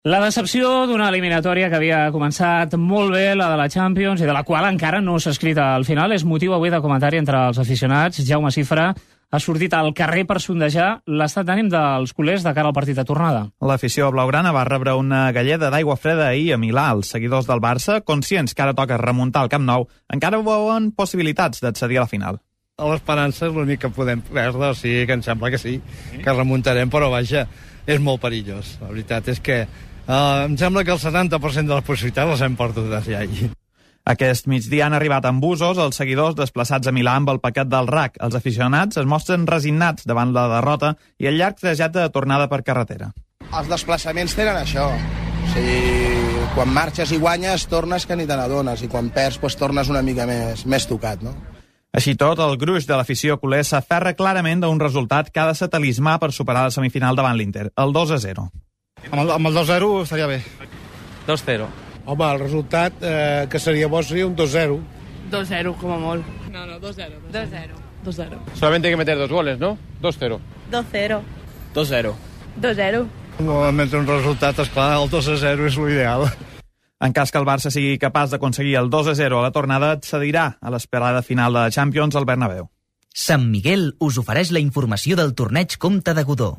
La decepció d'una eliminatòria que havia començat molt bé, la de la Champions, i de la qual encara no s'ha escrit al final, és motiu avui de comentari entre els aficionats. Jaume Cifra ha sortit al carrer per sondejar l'estat d'ànim dels culers de cara al partit de tornada. L'afició blaugrana va rebre una galleda d'aigua freda ahir a Milà. Els seguidors del Barça, conscients que ara toca remuntar el Camp Nou, encara veuen possibilitats d'accedir a la final. L'esperança és l'únic que podem perdre, o sigui que em sembla que sí, que remuntarem, però vaja, és molt perillós. La veritat és que em sembla que el 70% de les possibilitats les hem perdut ja ahir. Aquest migdia han arribat amb busos els seguidors desplaçats a Milà amb el paquet del RAC. Els aficionats es mostren resignats davant la derrota i el llarg trajecte de tornada per carretera. Els desplaçaments tenen això. O sigui, quan marxes i guanyes, tornes que ni te n'adones, i quan perds, doncs tornes una mica més tocat, no? Així tot, el gruix de l'afició culer s'aferra clarament d'un resultat que ha de ser talismà per superar la semifinal davant l'Inter, el 2-0. Amb el 2-0 estaria bé. 2-0. Home, el resultat que seria bo seria un 2-0. 2-0, com a molt. No, 2-0. 2-0. 2-0. Solamente hay que meter 2 goles, ¿no? 2-0. 2-0. 2-0. 2-0. Normalment un resultat, esclar, el 2-0 és l'ideal. En cas que el Barça sigui capaç d'aconseguir el 2-0 a la tornada, accedirà a l'esperada final de la Champions al Bernabéu. Sant Miguel us ofereix la informació del torneig Comte de Godó.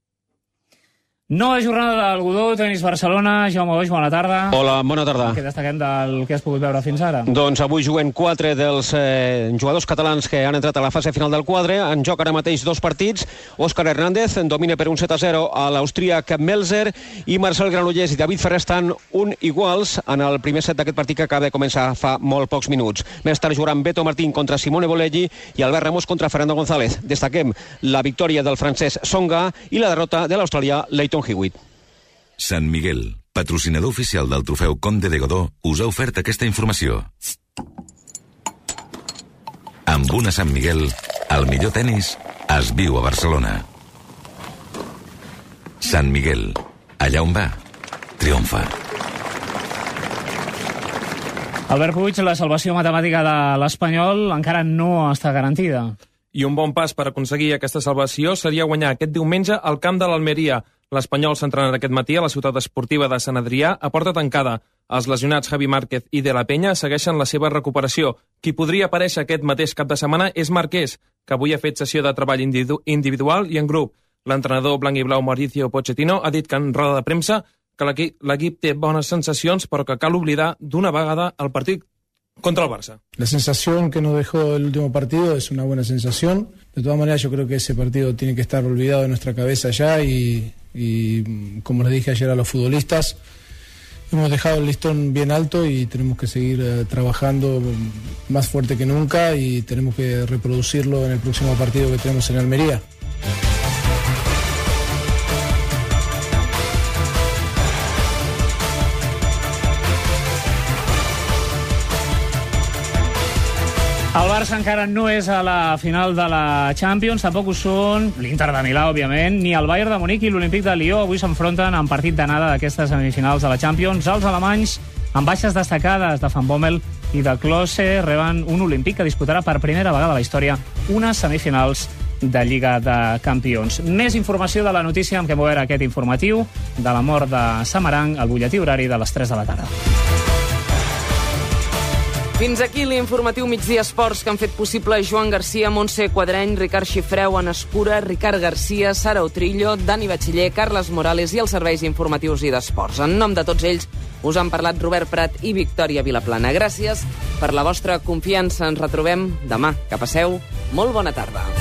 Nova jornada del Godó, Tenis Barcelona. Jaume Boix, bona tarda. Hola, bona tarda. Què destaquem del que has pogut veure fins ara? Doncs avui juguen 4 dels jugadors catalans que han entrat a la fase final del quadre. En joc ara mateix 2 partits. Òscar Hernández domina per un 7-0 a l'austríac Melzer i Marcel Granollers i David Ferrer estan iguals en el primer set d'aquest partit que acaba de començar fa molt pocs minuts. Més tard jugaran Beto Martín contra Simone Bolelli i Albert Ramos contra Fernando González. Destaquem la victòria del francès Tsonga i la derrota de l'australià Leighton Hewitt. Sant Miguel, patrocinador oficial del trofeu Comte de Godó, us ha ofert aquesta informació. Amb una Sant Miguel, el millor tennis es viu a Barcelona. Sant Miguel, allà on va, triomfa. Albert Puig, la salvació matemàtica de l'Espanyol encara no està garantida. I un bon pas per aconseguir aquesta salvació seria guanyar aquest diumenge al camp de l'Almeria. L'Espanyol s'entrenarà aquest matí a la ciutat esportiva de Sant Adrià a porta tancada. Els lesionats Javi Márquez i De La Peña segueixen la seva recuperació. Qui podria aparèixer aquest mateix cap de setmana és Marquès, que avui ha fet sessió de treball individual i en grup. L'entrenador blanc i blau Mauricio Pochettino ha dit que en roda de premsa que l'equip té bones sensacions, però que cal oblidar d'una vegada el partit contra el Barça. La sensación que nos dejó el último partido es una buena sensación. De todas maneras, yo creo que ese partido tiene que estar olvidado de nuestra cabeza ya y como les dije ayer a los futbolistas, hemos dejado el listón bien alto y tenemos que seguir trabajando más fuerte que nunca y tenemos que reproducirlo en el próximo partido que tenemos en Almería. El Barça encara no és a la final de la Champions, tampoc ho són l'Inter de Milà, òbviament, ni el Bayern de Munic i l'Olímpic de Lió. Avui s'enfronten en partit d'anada d'aquestes semifinals de la Champions. Els alemanys, amb baixes destacades de Van Bommel i de Klose, reben un Olímpic que disputarà per primera vegada a la història unes semifinals de Lliga de Campions. Més informació de la notícia amb què mover aquest informatiu de la mort de Samaranch, al butlletí horari de les 3 de la tarda. Fins aquí l'informatiu Migdia Esports que han fet possible Joan Garcia, Montse Quadreny, Ricard Xifreu, Anna Escura, Ricard Garcia, Sara Utrillo, Dani Batxiller, Carles Morales i els serveis informatius i d'esports. En nom de tots ells us han parlat Robert Prat i Victòria Vilaplana. Gràcies per la vostra confiança. Ens retrobem demà. Que passeu molt bona tarda.